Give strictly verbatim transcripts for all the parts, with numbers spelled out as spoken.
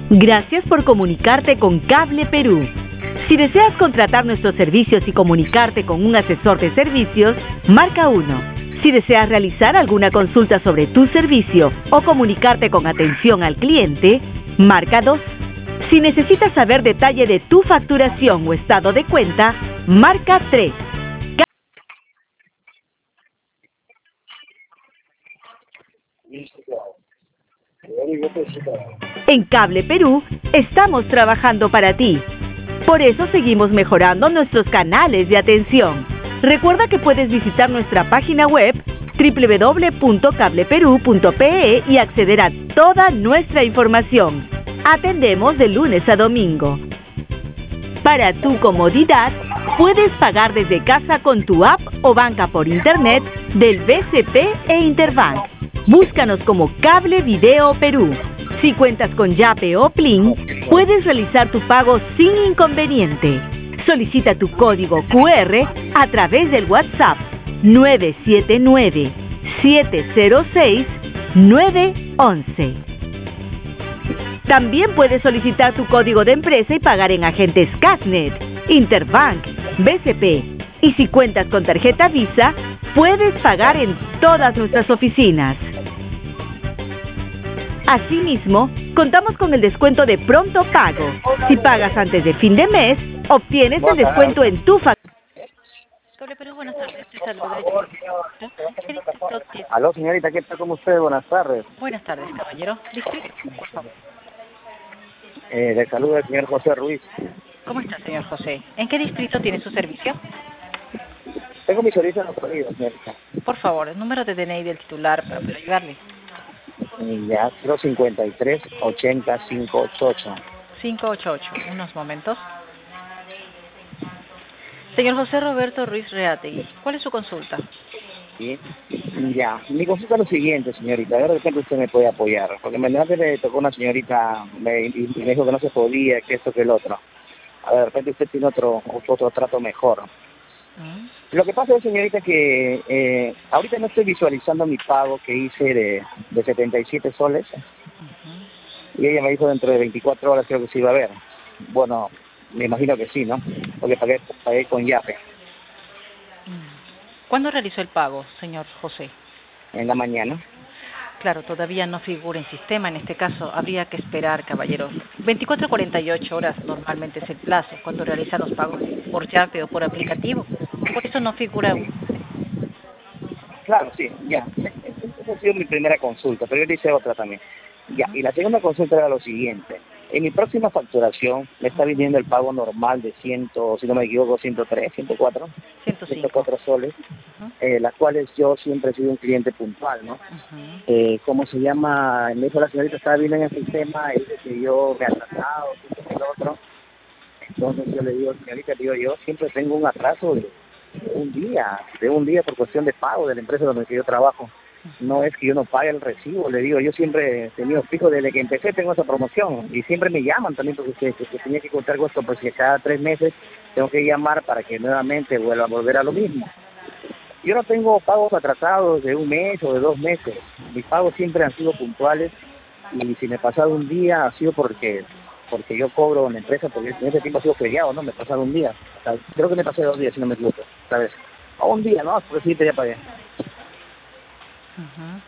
Gracias por comunicarte con Cable Perú. Si deseas contratar nuestros servicios y comunicarte con un asesor de servicios, marca uno. Si deseas realizar alguna consulta sobre tu servicio o comunicarte con atención al cliente, marca dos. Si necesitas saber detalle de tu facturación o estado de cuenta, marca tres. En Cable Perú estamos trabajando para ti. Por eso seguimos mejorando nuestros canales de atención. Recuerda que puedes visitar nuestra página web doble u doble u doble u punto cable perú punto pe e y acceder a toda nuestra información. Atendemos de lunes a domingo. Para tu comodidad, puedes pagar desde casa con tu app o banca por internet del B C P e Interbank. Búscanos como Cable Video Perú. Si cuentas con Yape o Plin, puedes realizar tu pago sin inconveniente. Solicita tu código cu erre a través del WhatsApp nueve siete nueve, siete cero seis, nueve once. También puedes solicitar tu código de empresa y pagar en agentes Casnet, Interbank, B C P. Y si cuentas con tarjeta Visa, puedes pagar en todas nuestras oficinas. Asimismo, contamos con el descuento de pronto pago. Si pagas antes de fin de mes, obtienes el descuento en tu factura. Cable Perú, buenas tardes. Te saluda. ¿Qué distrito tiene? Aló, señorita, ¿qué tal con usted? Buenas tardes. Buenas tardes, caballero. ¿Distrito? Por favor. Eh, le saluda el señor José Ruiz. ¿Cómo está, señor José? ¿En qué distrito tiene su servicio? Tengo mi servicio en otro día, señorita. Por favor, el número de D N I del titular para poder ayudarle. Y ya, cero cincuenta y tres, ochenta, quinientos ochenta y ocho. cinco ocho ocho. Unos momentos. Señor José Roberto Ruiz Reategui, ¿cuál es su consulta? Sí. Ya, mi consulta es lo siguiente, señorita. A ver, de repente usted me puede apoyar. Porque me me tocó una señorita me, y me dijo que no se podía, que esto, que el otro. A ver, de repente usted tiene otro, otro, otro trato mejor. ¿Mm? Lo que pasa es, señorita, que eh, ahorita no estoy visualizando mi pago que hice de, de setenta y siete soles. Uh-huh. Y ella me dijo dentro de veinticuatro horas creo que se iba a ver. Bueno, me imagino que sí, ¿no? Porque pagué, pagué con Yape. ¿Cuándo realizó el pago, señor José? En la mañana. Claro, todavía no figura en sistema. En este caso, habría que esperar, caballero. veinticuatro a cuarenta y ocho horas normalmente es el plazo cuando realizan los pagos por Yape o por aplicativo. Por eso no figura aún. Claro, sí, ya. Esa ha sido mi primera consulta, pero yo le hice otra también. Ya, y la segunda consulta era lo siguiente. En mi próxima facturación me está viniendo el pago normal de cien, si no me equivoco, ciento tres, ciento cuatro, ciento cinco. ciento cuatro soles, Uh-huh. eh, las cuales yo siempre he sido un cliente puntual, ¿no? Uh-huh. Eh, ¿Cómo se llama? Me dijo la señorita, estaba viendo en el sistema, y dice que yo me he atrasado, que esto, que lo otro. Entonces yo le digo, señorita, digo, yo siempre tengo un atraso de un día, de un día por cuestión de pago de la empresa donde yo trabajo. No es que yo no pague el recibo, le digo, yo siempre he tenido fijo desde que empecé, tengo esa promoción y siempre me llaman también porque que, que, que tenía que contar con esto, porque cada tres meses tengo que llamar para que nuevamente vuelva a volver a lo mismo. Yo no tengo pagos atrasados de un mes o de dos meses, mis pagos siempre han sido puntuales y si me he pasado un día ha sido porque porque yo cobro en la empresa, porque en ese tiempo ha sido feriado, ¿no? Me he pasado un día, o sea, creo que me pasé dos días si no me equivoco, ¿sabes? O un día, ¿no? Porque sí, te ya pagué. Uh-huh.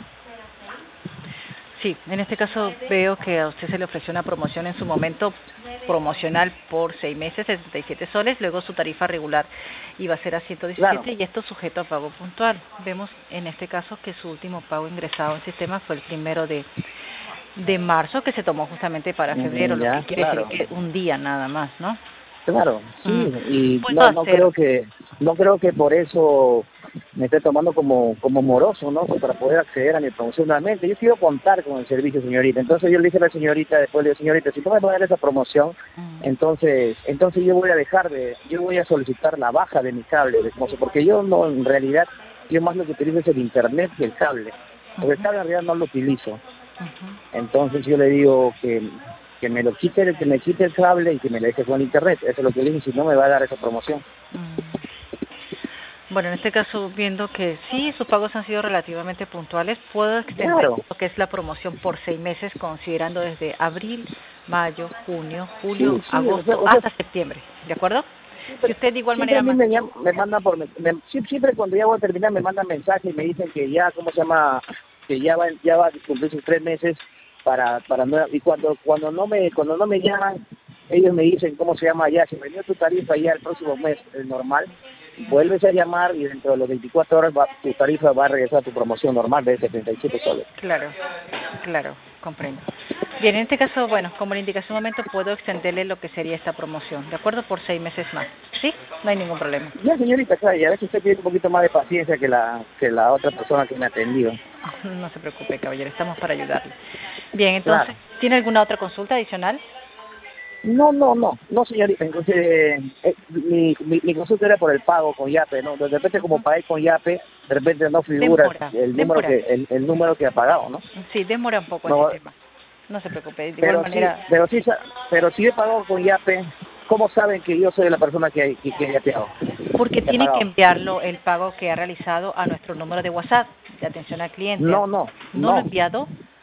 Sí, en este caso veo que a usted se le ofreció una promoción en su momento promocional por seis meses, setenta y siete soles, luego su tarifa regular iba a ser a ciento diecisiete, claro. Y esto sujeto a pago puntual. Vemos en este caso que su último pago ingresado en sistema fue el primero de, de marzo, que se tomó justamente para febrero, mm, ya, lo que quiere claro. decir que un día nada más, ¿no? Claro, sí, mm. y no, no creo que no creo que por eso me esté tomando como como moroso, ¿no? Para poder acceder a mi promoción nuevamente. Yo quiero contar con el servicio, señorita. Entonces yo le dije a la señorita, después le dije, señorita, si tú me pones esa promoción, mm. entonces entonces yo voy a dejar de, yo voy a solicitar la baja de mi cable, de, porque yo no, en realidad, yo más lo que utilizo es el internet que el cable. Porque el cable en realidad no lo utilizo. Uh-huh. Entonces yo le digo que que me lo quite, que me quite el cable y que me lo deje con internet. Eso es lo que le dije, si no me va a dar esa promoción. Bueno, en este caso, viendo que sí, sus pagos han sido relativamente puntuales, puedo extender Claro. lo que es la promoción por seis meses, considerando desde abril, mayo, junio, julio, Sí, sí, o sea, agosto, o sea, hasta septiembre, ¿de acuerdo? Si siempre, usted de igual siempre a manera mí más... me, llaman, me mandan por, me, me- sie- siempre cuando ya voy a terminar me mandan mensajes y me dicen que ya, ¿cómo se llama? Que ya va, ya va a cumplir sus tres meses para, para no, y cuando, cuando no me, cuando no me llaman, ellos me dicen, ¿cómo se llama? Ya, si me dio tu tarifa ya el próximo mes, el normal, vuelves a llamar y dentro de los veinticuatro horas va, tu tarifa va a regresar a tu promoción normal de setenta y siete soles. Claro, claro, comprendo. Bien, en este caso, bueno, como le indiqué hace un momento, puedo extenderle lo que sería esta promoción, ¿de acuerdo? Por seis meses más, ¿sí? No hay ningún problema. Ya, señorita, sabe, y a veces usted tiene un poquito más de paciencia que la, que la otra persona que me ha atendido. No se preocupe, caballero, estamos para ayudarle. Bien, entonces, Claro. ¿tiene alguna otra consulta adicional? No, no, no, no, señorita. Entonces, eh, mi, mi, mi consulta era por el pago con Yape, ¿no? De repente, como pagué con Yape, de repente no figura Demora, el número demora. que el, el número que ha pagado, ¿no? Sí, demora un poco el No, sistema. No se preocupe, de igual pero sí, manera, pero sí, sa- pero si he pagado con Yape, ¿cómo saben que yo soy la persona que que, que he yapeado? porque Que he tiene que pagado. enviarlo el pago que ha realizado a nuestro número de WhatsApp de atención al cliente. No, no, ¿No lo ha no, enviado?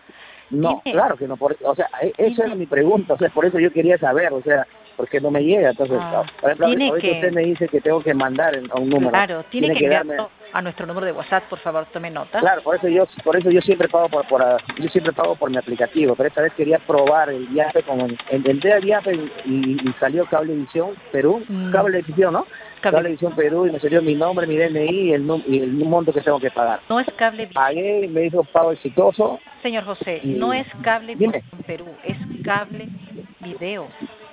no, Tiene, claro que no. Por, o sea, e- esa era tiene, mi pregunta, o sea, por eso yo quería saber, o sea, porque no me llega. Entonces, ah, por ejemplo, tiene ahorita usted que, me dice que tengo que mandar en- a un número, claro, tiene tiene que que darme. enviarlo a nuestro número de WhatsApp, por favor, tome nota. Claro, por eso yo por eso yo siempre pago por, por ah, yo siempre pago por mi aplicativo, pero esta vez quería probar el Yape con el, entré al Yape y, y salió Cablevisión Perú, Mm, Cablevisión, ¿no? cable, Cablevisión Perú y me salió mi nombre, mi D N I y el num- y el monto que tengo que pagar. no es cable, Pagué, me dijo pago exitoso señor José, no y es cable dime. en Perú, es cable video.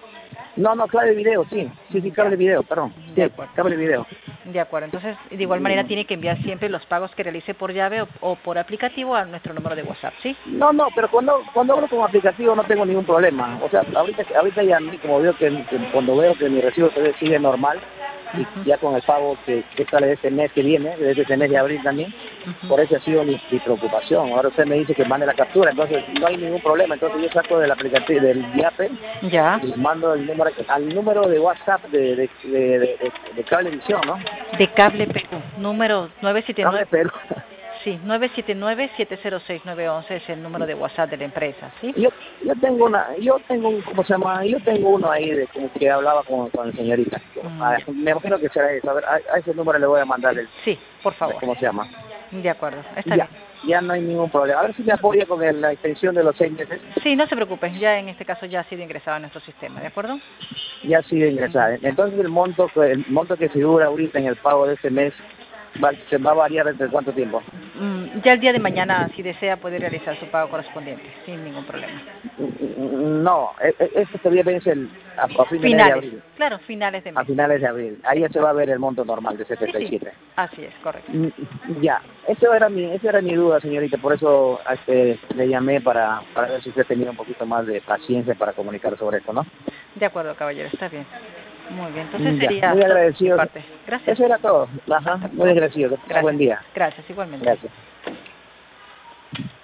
No, no, cable video, sí, sí, sí, Ya, cable video, perdón, de sí, acuerdo. cable video. De acuerdo, entonces de igual manera tiene que enviar siempre los pagos que realice por llave o, o por aplicativo a nuestro número de WhatsApp, ¿sí? No, no, pero cuando cuando hablo con aplicativo no tengo ningún problema. O sea, ahorita ahorita ya a mí, como veo que, que cuando veo que mi recibo todavía sigue normal, y Ujú, ya con el pago que, que sale de este mes que viene, desde este mes de abril también, ujú. por eso ha sido mi, mi preocupación. Ahora usted me dice que mande la captura, entonces no hay ningún problema. Entonces yo saco del aplicativo, del Yape, Ya, y mando el número, al número de WhatsApp de, de, de, de, de, de Cablevisión, ¿no? de Cable Perú, número Cable nueve siete nueve, Perú. sí, nueve siete nueve, siete cero seis, nueve once es el número de WhatsApp de la empresa, ¿sí? Yo, yo tengo una, yo tengo un, ¿cómo se llama? Yo tengo uno ahí de como que hablaba con, con la señorita. Mm, Ah, ya. me imagino que será eso. A ver, a, a ese número le voy a mandar el, Sí, por favor. ¿cómo se llama? De acuerdo, está Ya, bien. ya no hay ningún problema. A ver si me apoya con el- la extensión de los seis meses. Sí, no se preocupe, ya en este caso ya ha sido ingresado a nuestro sistema, ¿de acuerdo? Ya ha sido ingresada. Entonces el monto, que- el monto que figura ahorita en el pago de este mes va, se va a variar entre cuánto tiempo. Mm, ya el día de mañana, si desea, puede realizar su pago correspondiente, sin ningún problema. No, e- e- este todavía vence el, a, a fin de mes de Finales, abril. claro, finales de A mes. finales de abril. Ahí ya se va a ver el monto normal de Sí, setenta y sí, siete. así es, correcto. Mm, Ya, eso era mi, esa era mi duda, señorita, por eso este, le llamé para, para ver si usted tenía un poquito más de paciencia para comunicar sobre esto, ¿no? De acuerdo, caballero, está bien. Muy bien, entonces Mm, Ya, sería muy todo de mi agradecido. parte. Gracias. Eso era todo. Ajá, Hasta muy luego. agradecido. Que tenga buen Gracias. día. Gracias, igualmente. Gracias.